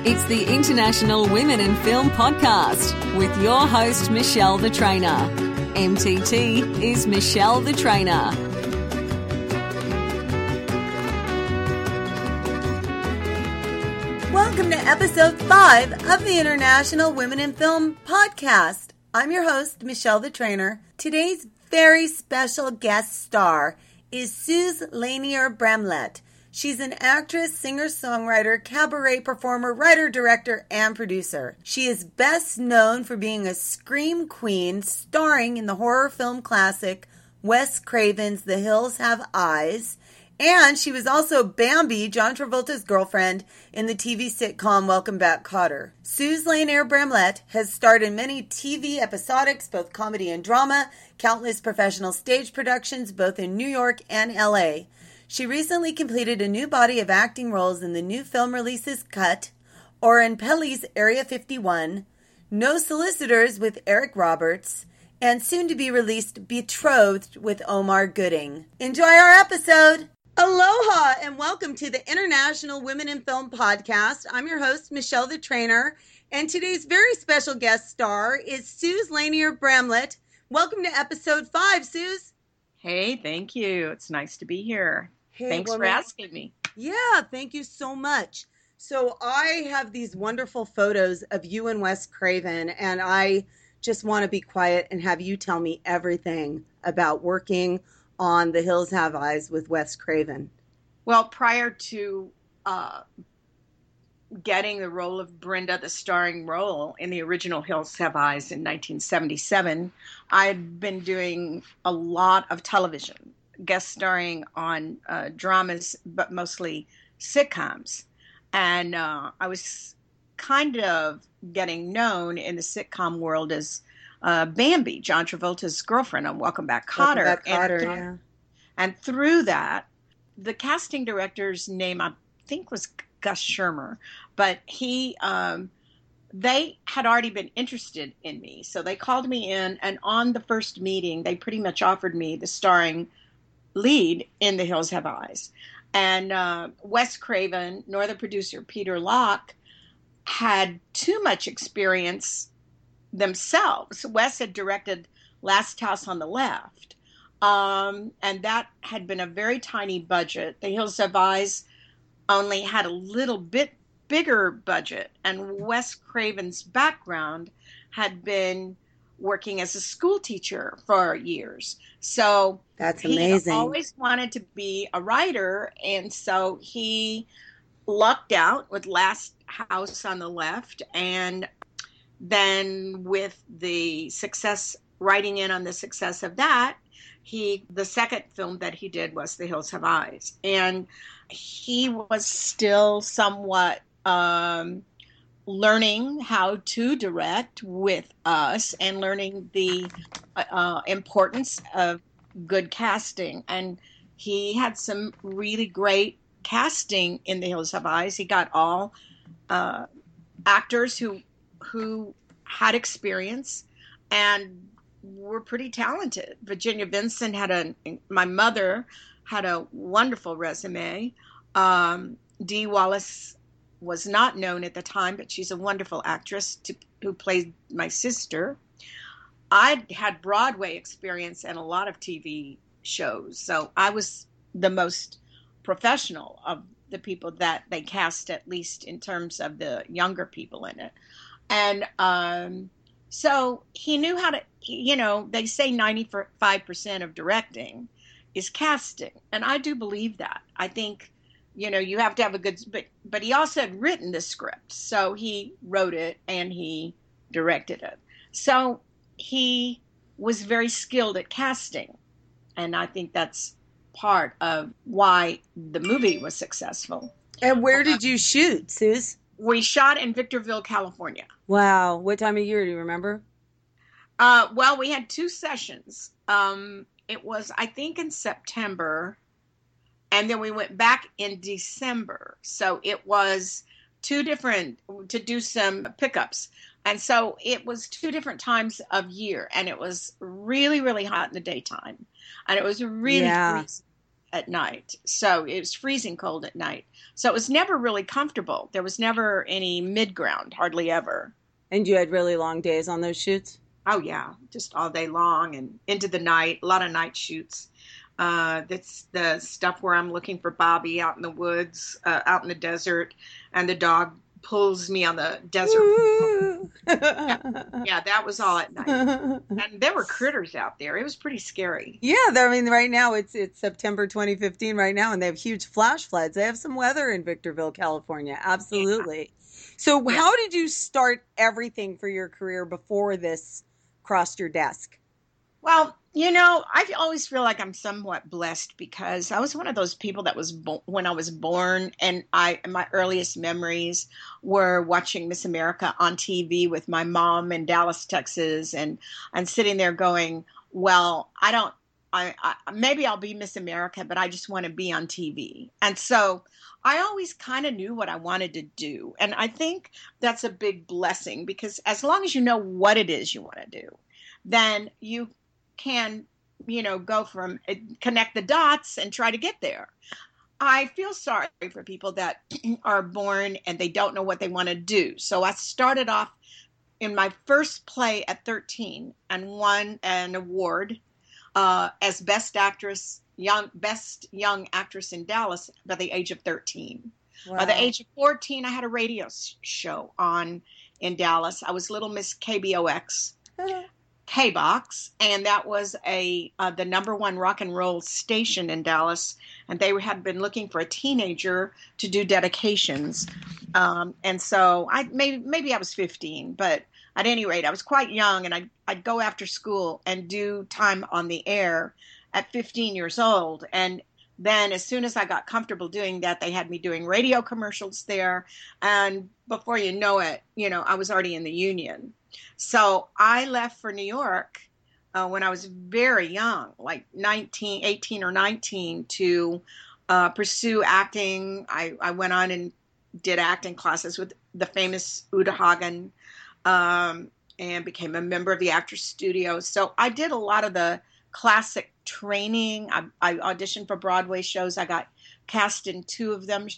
It's the International Women in Film podcast with your host, Michelle the Trainer. MTT is Michelle the Trainer. Welcome to episode 5 of the International Women in Film podcast. I'm your host, Michelle the Trainer. Today's very special guest star is Suze Lanier-Bramlett. She's an actress, singer-songwriter, cabaret performer, writer, director, and producer. She is best known for being a scream queen starring in the horror film classic Wes Craven's The Hills Have Eyes. And she was also Bambi, John Travolta's girlfriend, in the TV sitcom Welcome Back, Kotter. Suze Lanier-Bramlett has starred in many TV episodics, both comedy and drama, countless professional stage productions, both in New York and LA. She recently completed a new body of acting roles in the new film releases Cut, Oren Peli's Area 51, No Solicitors with Eric Roberts, and soon-to-be released Betrothed with Omar Gooding. Enjoy our episode! Aloha and welcome to the International Women in Film podcast. I'm your host, Michelle the Trainer, and today's very special guest star is Suze Lanier-Bramlett. Welcome to episode 5, Suze. Hey, thank you. It's nice to be here. Hey, Thanks for asking me. Yeah, thank you so much. So I have these wonderful photos of you and Wes Craven, and I just want to be quiet and have you tell me everything about working on The Hills Have Eyes with Wes Craven. Well, prior to getting the role of Brenda, the starring role in the original Hills Have Eyes in 1977, I'd been doing a lot of television, guest starring on dramas, but mostly sitcoms. And I was kind of getting known in the sitcom world as Bambi, John Travolta's girlfriend on Welcome Back, Kotter. Welcome Back, Kotter, yeah. And through that, the casting director's name, I think, was Gus Shermer, but they had already been interested in me. So they called me in, and on the first meeting, they pretty much offered me the starring lead in The Hills Have Eyes. And Wes Craven, nor the producer Peter Locke, had too much experience themselves. Wes had directed Last House on the Left, and that had been a very tiny budget. The Hills Have Eyes only had a little bit bigger budget, and Wes Craven's background had been working as a school teacher for years. So that's amazing. He always wanted to be a writer, and so he lucked out with Last House on the Left, and then with the success, writing in on the success of that, the second film that he did was The Hills Have Eyes. And he was still somewhat learning how to direct with us and learning the importance of good casting. And he had some really great casting in The Hills Have Eyes. He got all actors who had experience and were pretty talented. Virginia Vincent my mother had a wonderful resume. Dee Wallace was not known at the time, but she's a wonderful actress who played my sister. I had Broadway experience and a lot of TV shows, so I was the most professional of the people that they cast, at least in terms of the younger people in it. And so he knew how to, they say 95% of directing is casting. And I do believe that. I think, you have to have a good, but he also had written the script. So he wrote it and he directed it. So he was very skilled at casting. And I think that's part of why the movie was successful. And where did you shoot, Suze? We shot in Victorville, California. Wow. What time of year do you remember? Well, we had 2 sessions. It was, I think, in September, and then we went back in December. So it was 2 different, to do some pickups. And so it was 2 different times of year, and it was really, really hot in the daytime. And it was really freezing. at night. So it was freezing cold at night. So it was never really comfortable. There was never any mid-ground, hardly ever. And you had really long days on those shoots? Oh, yeah, just all day long and into the night, a lot of night shoots. That's the stuff where I'm looking for Bobby out in the woods, out in the desert, and the dog pulls me on the desert. Yeah, that was all at night. And there were critters out there. It was pretty scary. Yeah, I mean, right now it's September 2015 right now, and they have huge flash floods. They have some weather in Victorville, California. Absolutely. Yeah. So how did you start everything for your career before this crossed your desk? Well, I always feel like I'm somewhat blessed because I was one of those people that was when I was born, and my earliest memories were watching Miss America on TV with my mom in Dallas, Texas, and sitting there going, well, maybe I'll be Miss America, but I just want to be on TV. And so I always kind of knew what I wanted to do. And I think that's a big blessing because as long as you know what it is you want to do, then you can, go from connect the dots and try to get there. I feel sorry for people that are born and they don't know what they want to do. So I started off in my first play at 13 and won an award as best young actress in Dallas by the age of 13. Wow. By the age of 14, I had a radio show on in Dallas. I was Little Miss KBOX. K-Box, and that was the number one rock and roll station in Dallas, and they had been looking for a teenager to do dedications, and so maybe I was 15, but at any rate, I was quite young, and I'd go after school and do time on the air at 15 years old, and then as soon as I got comfortable doing that, they had me doing radio commercials there, and before you know it, I was already in the union. So I left for New York when I was very young, like 18 or 19, to pursue acting. I went on and did acting classes with the famous Uta Hagen and became a member of the Actors Studio. So I did a lot of the classic training. I auditioned for Broadway shows. I got cast in 2 of them.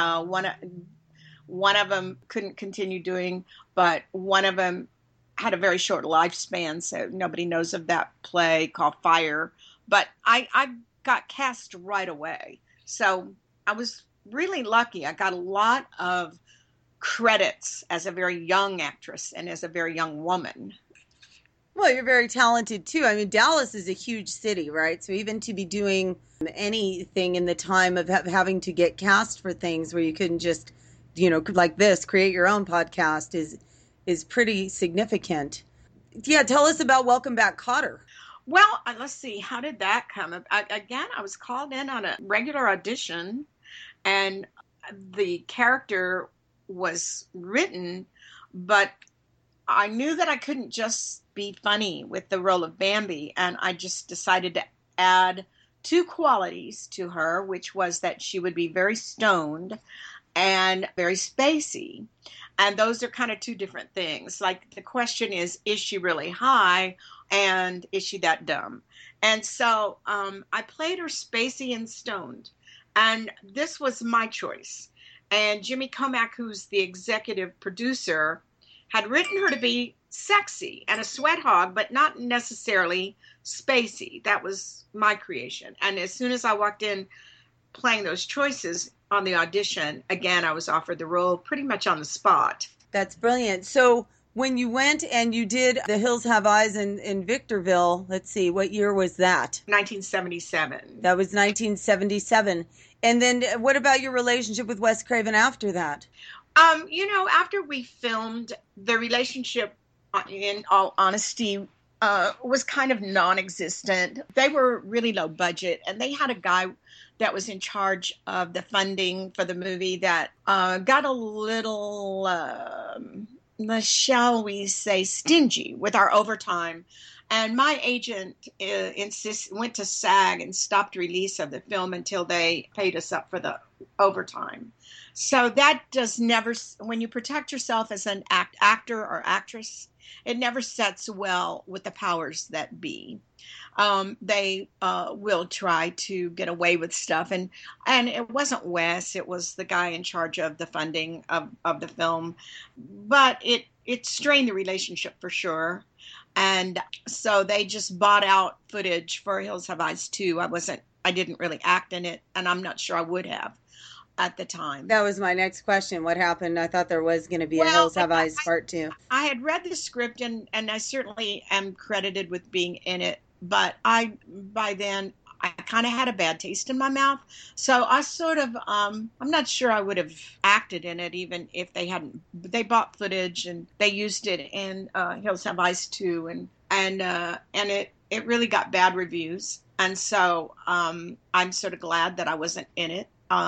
One of them couldn't continue doing, but one of them had a very short lifespan, so nobody knows of that play called Fire. But I got cast right away. So I was really lucky. I got a lot of credits as a very young actress and as a very young woman. Well, you're very talented, too. I mean, Dallas is a huge city, right? So even to be doing anything in the time of having to get cast for things where you couldn't just, like this, create your own podcast is pretty significant. Yeah, tell us about Welcome Back, Kotter. Well, let's see. How did that come? Again, I was called in on a regular audition, and the character was written, but I knew that I couldn't just be funny with the role of Bambi, and I just decided to add 2 qualities to her, which was that she would be very stoned and very spacey. And those are kind of 2 different things. Like the question is she really high and is she that dumb? And so I played her spacey and stoned. And this was my choice. And Jimmy Comack, who's the executive producer, had written her to be sexy and a sweat hog, but not necessarily spacey. That was my creation. And as soon as I walked in playing those choices on the audition, again, I was offered the role pretty much on the spot. That's brilliant. So when you went and you did The Hills Have Eyes in Victorville, let's see, what year was that? 1977. That was 1977. And then what about your relationship with Wes Craven after that? After we filmed, the relationship, in all honesty, was kind of non-existent. They were really low budget, and they had a guy that was in charge of the funding for the movie that got a little, shall we say, stingy with our overtime. And my agent went to SAG and stopped release of the film until they paid us up for the overtime. So that does never, when you protect yourself as an actor or actress, it never sets well with the powers that be. They will try to get away with stuff, and it wasn't Wes; it was the guy in charge of the funding of the film, but it strained the relationship for sure. And so they just bought out footage for Hills Have Eyes 2. I didn't really act in it, and I'm not sure I would have at the time. That was my next question. What happened? I thought there was going to be a Hills Have Eyes part 2. I had read the script, and I certainly am credited with being in it, but by then I kind of had a bad taste in my mouth. So I sort of, I'm not sure I would have acted in it even if they bought footage and they used it in Hills Have Eyes 2, and it really got bad reviews. And so I'm sort of glad that I wasn't in it.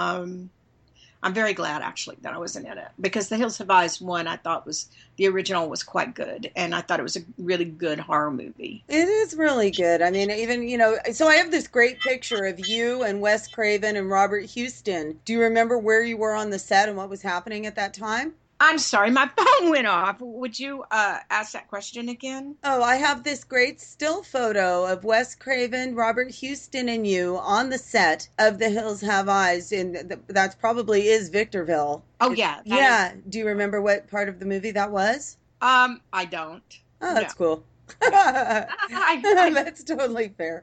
I'm very glad, actually, that I wasn't in it, because The Hills Have Eyes 1, I thought the original was quite good, and I thought it was a really good horror movie. It is really good. I mean, even, so I have this great picture of you and Wes Craven and Robert Houston. Do you remember where you were on the set and what was happening at that time? I'm sorry, my phone went off. Would you ask that question again? Oh, I have this great still photo of Wes Craven, Robert Houston, and you on the set of The Hills Have Eyes, and that's probably is Victorville. Oh, yeah. Yeah. Do you remember what part of the movie that was? I don't. Oh, that's cool. That's totally fair.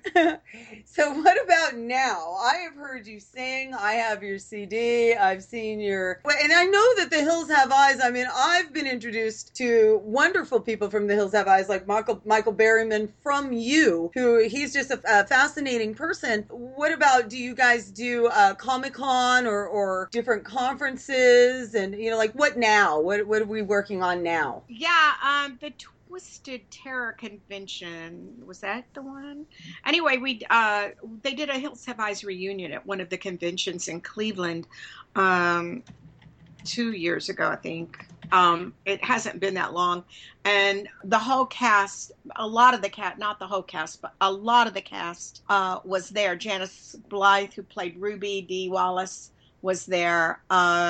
So what about now? I have heard you sing. I have your CD. I've seen and I know that The Hills Have Eyes. I mean, I've been introduced to wonderful people from The Hills Have Eyes, like Michael Berryman from you, who he's just a fascinating person. What about, do you guys do Comic-Con or different conferences? And, like, what now? What are we working on now? Yeah, the Twisted Terror Convention, was that the one? Anyway, they did a Hills Have Eyes reunion at one of the conventions in Cleveland 2 years ago, I think. It hasn't been that long, and the whole cast, a lot of the cast, not the whole cast, but a lot of the cast was there. Janice Blythe, who played Ruby, Dee Wallace was there.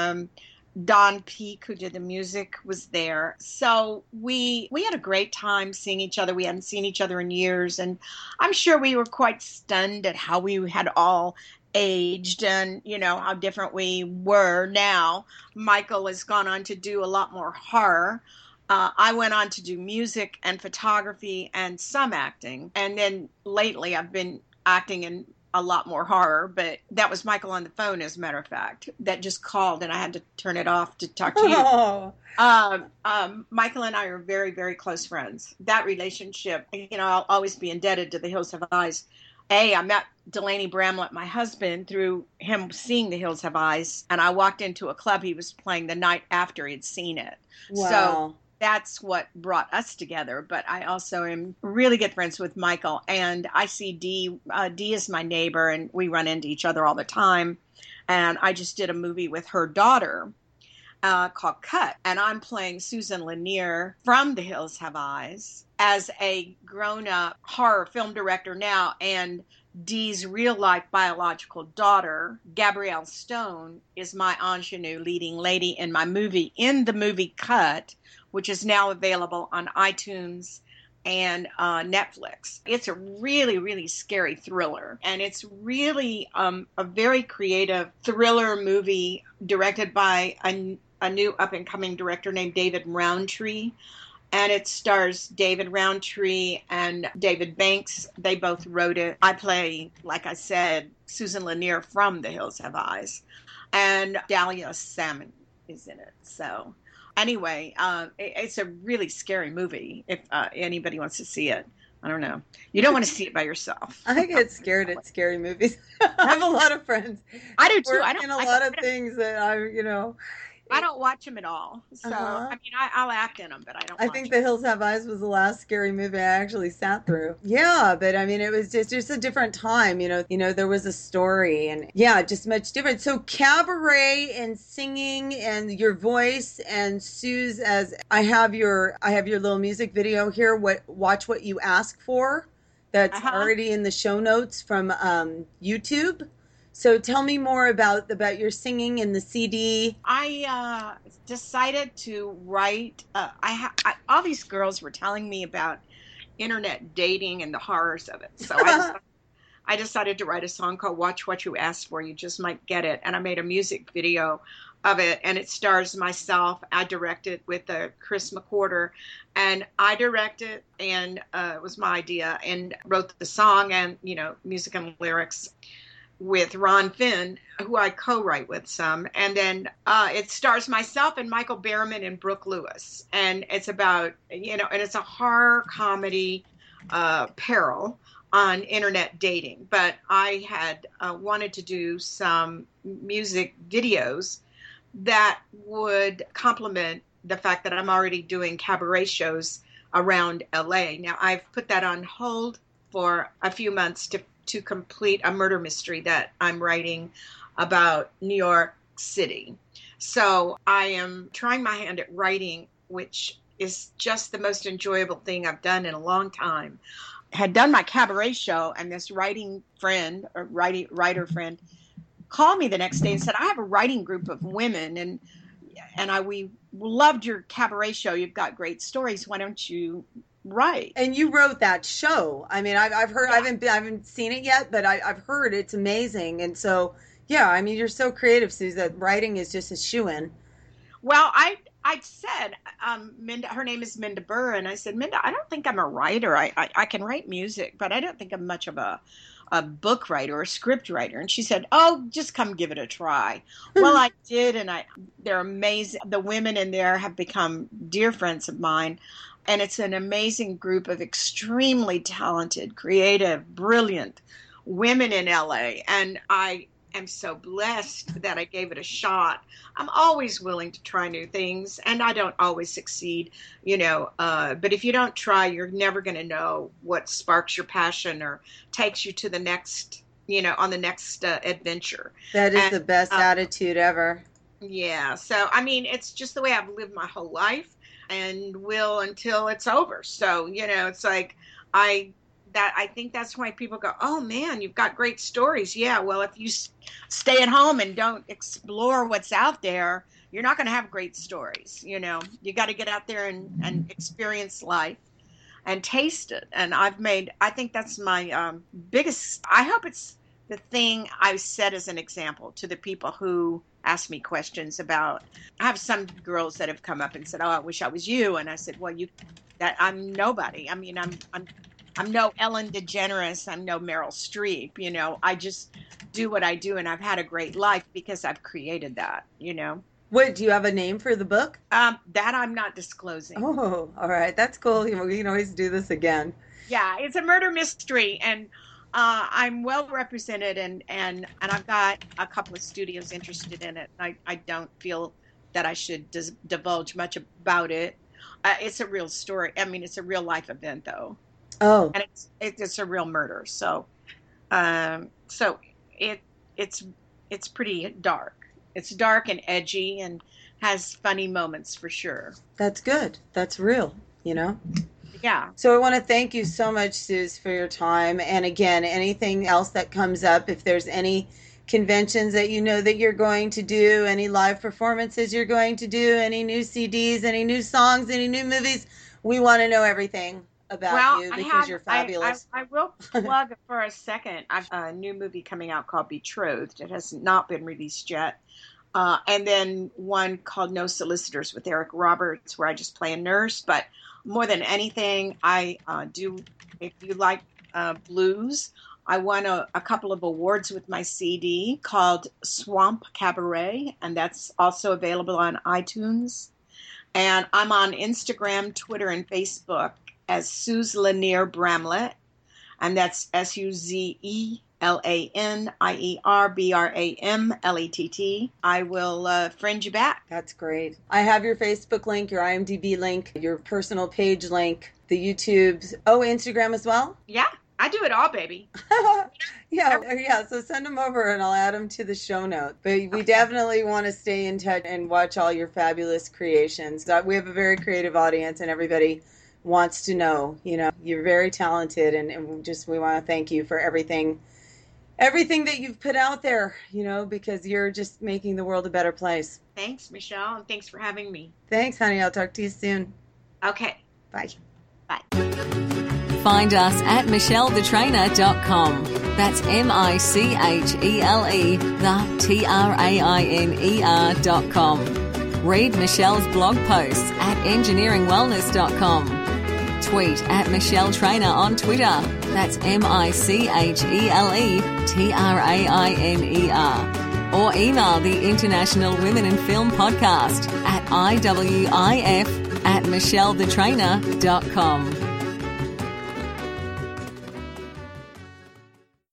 Don Peake, who did the music, was there. So we had a great time seeing each other. We hadn't seen each other in years, and I'm sure we were quite stunned at how we had all aged and, how different we were now. Michael has gone on to do a lot more horror. I went on to do music and photography and some acting. And then lately I've been acting in a lot more horror, but that was Michael on the phone, as a matter of fact, that just called, and I had to turn it off to talk to you. Oh. Michael and I are very, very close friends. That relationship, I'll always be indebted to The Hills Have Eyes. I met Delaney Bramlett, my husband, through him seeing The Hills Have Eyes, and I walked into a club he was playing the night after he'd seen it. Wow. So that's what brought us together. But I also am really good friends with Michael, and I see Dee. Dee is my neighbor, and we run into each other all the time. And I just did a movie with her daughter called Cut, and I'm playing Susan Lanier from The Hills Have Eyes as a grown-up horror film director now, and Dee's real-life biological daughter, Gabrielle Stone, is my ingenue leading lady in my movie, in the movie Cut, which is now available on iTunes and Netflix. It's a really, really scary thriller, and it's really a very creative thriller movie directed by a new up-and-coming director named David Roundtree. And it stars David Roundtree and David Banks. They both wrote it. I play, like I said, Susan Lanier from The Hills Have Eyes. And Dahlia Salmon is in it. So anyway, it's a really scary movie if anybody wants to see it. I don't know. You don't want to see it by yourself. I get scared at scary movies. I have a lot of friends. I do too. I don't. A lot of things that I don't watch them at all. So, I mean, I'll act in them, but I don't watch I think The Hills Have Eyes was the last scary movie I actually sat through. Yeah, but I mean, it was just a different time, there was a story and just much different. So cabaret and singing and your voice and Sue's, as I have your little music video here, Watch What You Ask For. That's already in the show notes from YouTube. So tell me more about your singing and the CD. I decided to write. All these girls were telling me about internet dating and the horrors of it. So I decided to write a song called Watch What You Asked For. You just might get it. And I made a music video of it, and it stars myself. I directed with Chris McWhorter, and I directed, and it was my idea, and wrote the song and, music and lyrics with Ron Finn, who I co-write with some. And then it stars myself and Michael Behrman and Brooke Lewis. And it's about, and it's a horror comedy peril on internet dating. But I had wanted to do some music videos that would complement the fact that I'm already doing cabaret shows around LA. Now, I've put that on hold for a few months to complete a murder mystery that I'm writing about New York City. So I am trying my hand at writing, which is just the most enjoyable thing I've done in a long time. Had done my cabaret show, and this writer friend called me the next day and said, I have a writing group of women, and we loved your cabaret show. You've got great stories. Why don't you write? And you wrote that show. I mean, I've heard. Yeah. I haven't seen it yet, but I've heard it's amazing. And so, yeah, I mean, you're so creative, Suze, that writing is just a shoo-in. Well, I said, Minda, her name is Minda Burr, and I said, Minda, I don't think I'm a writer. I can write music, but I don't think I'm much of a book writer or a script writer. And she said, oh, just come give it a try. Well, I did, and they're amazing. The women in there have become dear friends of mine, and it's an amazing group of extremely talented, creative, brilliant women in LA, and I am so blessed that I gave it a shot. I'm always willing to try new things, and I don't always succeed, but if you don't try, you're never going to know what sparks your passion or takes you to the next, on the next adventure. That is the best attitude ever. Yeah. So, I mean, it's just the way I've lived my whole life and will until it's over. So, it's like I think that's why people go, oh man, you've got great stories. Yeah, well, if you stay at home and don't explore what's out there, you're not going to have great stories. You got to get out there and experience life and taste it. And I think that's my biggest, I hope it's the thing I set as an example to the people who ask me questions about. I have some girls that have come up and said, oh, I wish I was you. And I said, well, I'm nobody. I mean, I'm no Ellen DeGeneres. I'm no Meryl Streep. I just do what I do, and I've had a great life because I've created that. What, do you have a name for the book? That I'm not disclosing. Oh, all right, that's cool. We can always do this again. Yeah, it's a murder mystery, and I'm well represented, and I've got a couple of studios interested in it. I don't feel that I should divulge much about it. It's a real story. I mean, it's a real life event, though. Oh, and it's a real murder. So, it's pretty dark. It's dark and edgy and has funny moments for sure. That's good. That's real. Yeah. So I want to thank you so much, Suze, for your time. And again, anything else that comes up, if there's any conventions that that you're going to do, any live performances you're going to do, any new CDs, any new songs, any new movies, we want to know everything about you because you're fabulous. I will plug for a second. I've a new movie coming out called Betrothed. It has not been released yet. And then one called No Solicitors with Eric Roberts, where I just play a nurse. But more than anything, I do, if you like blues, I won a couple of awards with my CD called Swamp Cabaret, and that's also available on iTunes. And I'm on Instagram, Twitter, and Facebook as Suze Lanier Bramlett, and that's SuzeLanierBramlett. I will friend you back. That's great. I have your Facebook link, your IMDb link, your personal page link, the YouTubes. Oh, Instagram as well? Yeah, I do it all, baby. Yeah. So send them over and I'll add them to the show notes. But we definitely want to stay in touch and watch all your fabulous creations. We have a very creative audience, and everybody wants to know. You're very talented, and we want to thank you for everything everything that you've put out there, because you're just making the world a better place. Thanks, Michelle, and thanks for having me. Thanks, honey. I'll talk to you soon. Okay. Bye. Bye. Find us at michellethetrainer.com. That's MICHELE, TRAINER.com. Read Michelle's blog posts at engineeringwellness.com. Tweet at Michelle Trainer on Twitter. That's MICHELETRAINER. Or email the International Women in Film Podcast at IWIF@michellethetrainer.com.